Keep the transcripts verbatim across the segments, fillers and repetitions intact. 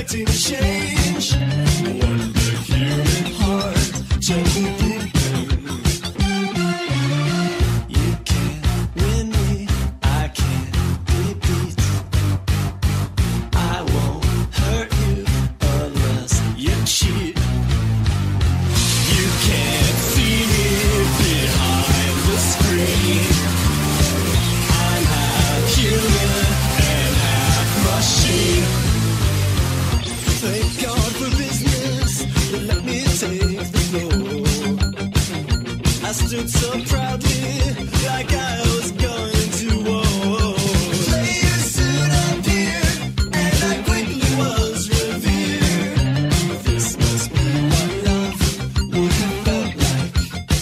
expecting change. What the human heart gently beating. You can't win me, I can't be beat. I won't hurt you unless you cheat. You can't see me behind the screen. I'm half human and half machine. Thank God for business, but let me take the floor. I stood so proudly, like I was going to war. Players soon appeared, and I quickly was revered. This must be what love would have felt like.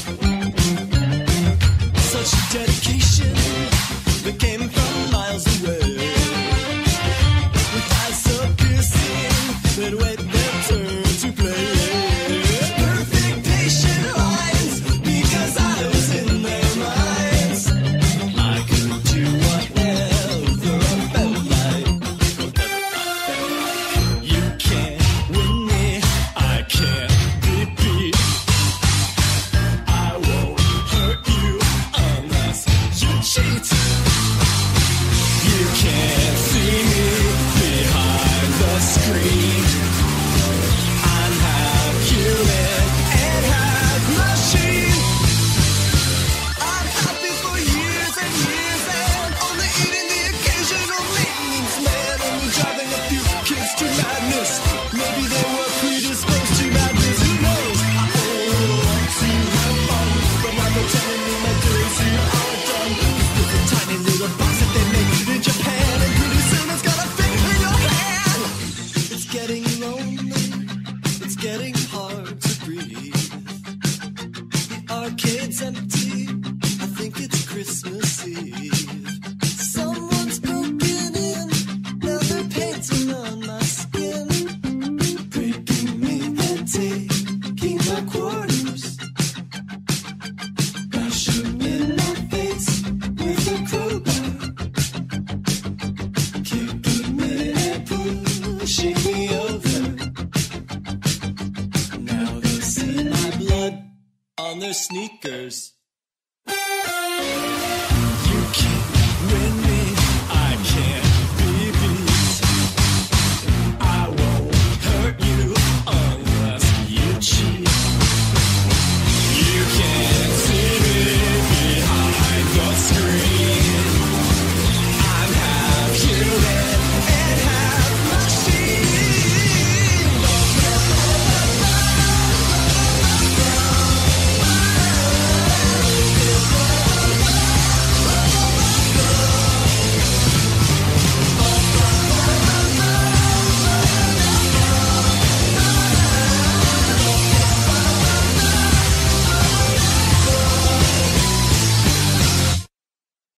Such dedication that came from miles away. With eyes so piercing that wait their turn to play. Perfect patient lines, because I was in their minds. I could do whatever I felt like. You can't win me, I can't be beat. I won't hurt you unless you cheat. You can't see me behind the screen. I'm half human and half machine. I'm happy for years and years and only eating the occasional maintenance man. Only driving a few kids to madness. Maybe they were predisposed to madness. Who knows? I only want to have fun, but now they're telling me my days here are done. There's a tiny little box that they make in Japan, and pretty soon it's gonna fit in your hand. It's getting lonely, it's getting hard to breathe. The arcade's empty, I think it's Christmas Eve. Someone's broken in, now they're painting on my skin. Breaking me and taking my quarters. Bashing in my face with a crowbar. Kicking me and pushing me over. Now they see my blood on their sneakers.